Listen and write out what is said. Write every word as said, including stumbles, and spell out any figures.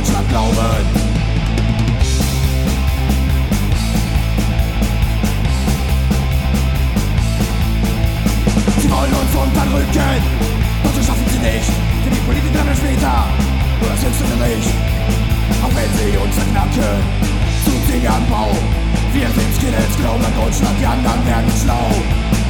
Deutschland glauben. Sie wollen uns unterdrücken, doch das schaffen sie nicht, denn die Politiker haben später nur das höchste Gericht. Auch wenn sie uns verknacken, tut sie am Bau. Wir sind Skinheads, glauben an Deutschland, die anderen werden schlau.